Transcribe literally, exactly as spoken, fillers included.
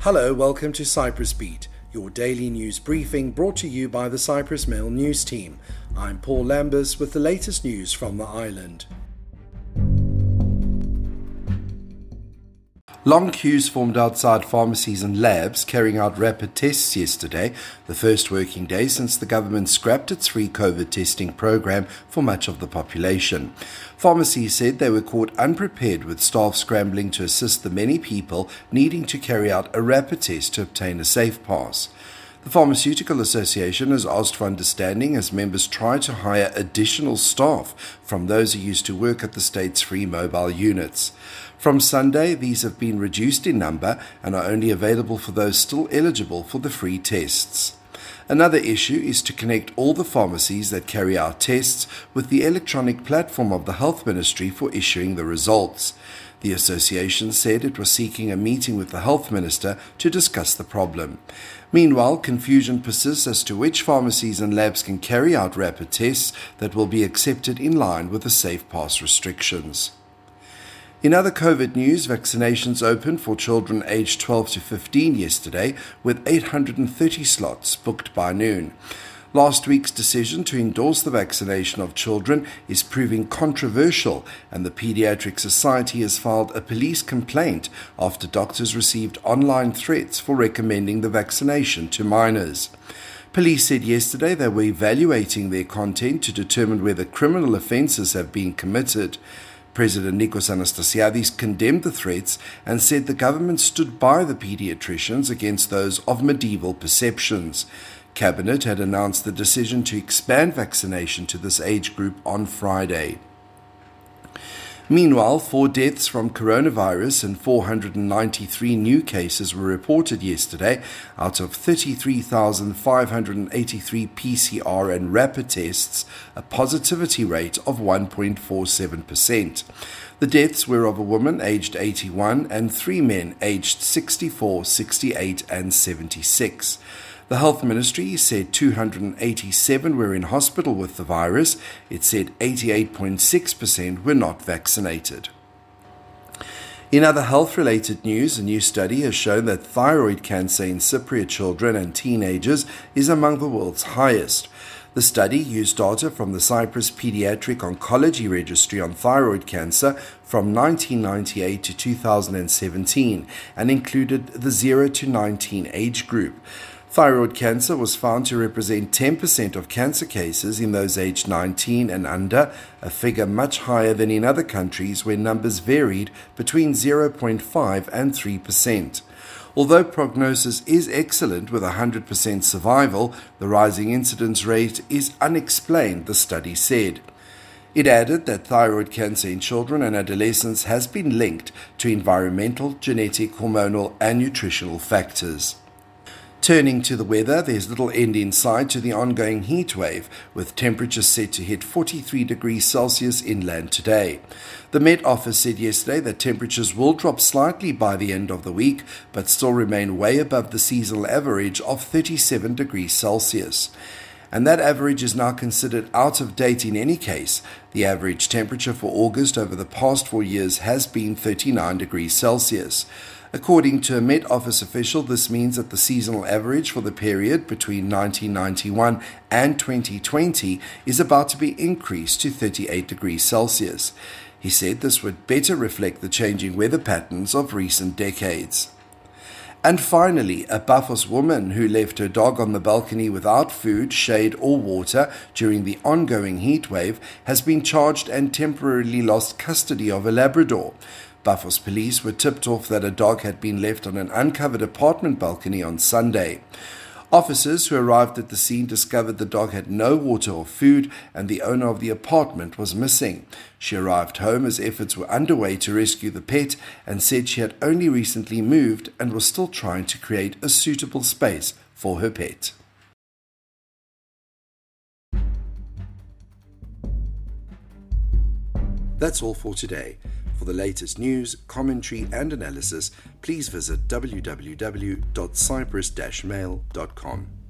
Hello, welcome to Cyprus Beat, your daily news briefing brought to you by the Cyprus Mail News team. I'm Paul Lambus with the latest news from the island. Long queues formed outside pharmacies and labs carrying out rapid tests yesterday, the first working day since the government scrapped its free COVID testing program for much of the population. Pharmacies said they were caught unprepared, with staff scrambling to assist the many people needing to carry out a rapid test to obtain a safe pass. The Pharmaceutical Association has asked for understanding as members try to hire additional staff from those who used to work at the state's free mobile units. From Sunday, these have been reduced in number and are only available for those still eligible for the free tests. Another issue is to connect all the pharmacies that carry out tests with the electronic platform of the Health Ministry for issuing the results. The association said it was seeking a meeting with the Health Minister to discuss the problem. Meanwhile, confusion persists as to which pharmacies and labs can carry out rapid tests that will be accepted in line with the Safe Pass restrictions. In other COVID news, vaccinations opened for children aged twelve to fifteen yesterday, with eight hundred thirty slots booked by noon. Last week's decision to endorse the vaccination of children is proving controversial, and the Pediatric Society has filed a police complaint after doctors received online threats for recommending the vaccination to minors. Police said yesterday they were evaluating their content to determine whether criminal offences have been committed. President Nikos Anastasiadis condemned the threats and said the government stood by the paediatricians against those of medieval perceptions. Cabinet had announced the decision to expand vaccination to this age group on Friday. Meanwhile, four deaths from coronavirus and four hundred ninety-three new cases were reported yesterday out of thirty-three thousand five hundred eighty-three P C R and rapid tests, a positivity rate of one point four seven percent. The deaths were of a woman aged eighty-one and three men aged sixty-four, sixty-eight and seventy-six. The Health Ministry said two hundred eighty-seven were in hospital with the virus. It said eighty-eight point six percent were not vaccinated. In other health-related news, a new study has shown that thyroid cancer in Cypriot children and teenagers is among the world's highest. The study used data from the Cyprus Pediatric Oncology Registry on thyroid cancer from nineteen ninety-eight to two thousand seventeen and included the zero to nineteen age group. Thyroid cancer was found to represent ten percent of cancer cases in those aged nineteen and under, a figure much higher than in other countries where numbers varied between zero point five and three percent. Although prognosis is excellent with one hundred percent survival, the rising incidence rate is unexplained, the study said. It added that thyroid cancer in children and adolescents has been linked to environmental, genetic, hormonal and nutritional factors. Turning to the weather, there's little end in sight to the ongoing heat wave, with temperatures set to hit forty-three degrees Celsius inland today. The Met Office said yesterday that temperatures will drop slightly by the end of the week, but still remain way above the seasonal average of thirty-seven degrees Celsius. And that average is now considered out of date in any case. The average temperature for August over the past four years has been thirty-nine degrees Celsius. According to a Met Office official, this means that the seasonal average for the period between nineteen ninety-one and twenty twenty is about to be increased to thirty-eight degrees Celsius. He said this would better reflect the changing weather patterns of recent decades. And finally, a Paphos woman who left her dog on the balcony without food, shade or water during the ongoing heat wave has been charged and temporarily lost custody of a Labrador. Paphos police were tipped off that a dog had been left on an uncovered apartment balcony on Sunday. Officers who arrived at the scene discovered the dog had no water or food and the owner of the apartment was missing. She arrived home as efforts were underway to rescue the pet and said she had only recently moved and was still trying to create a suitable space for her pet. That's all for today. For the latest news, commentary and analysis, please visit w w w dot cyprus dash mail dot com.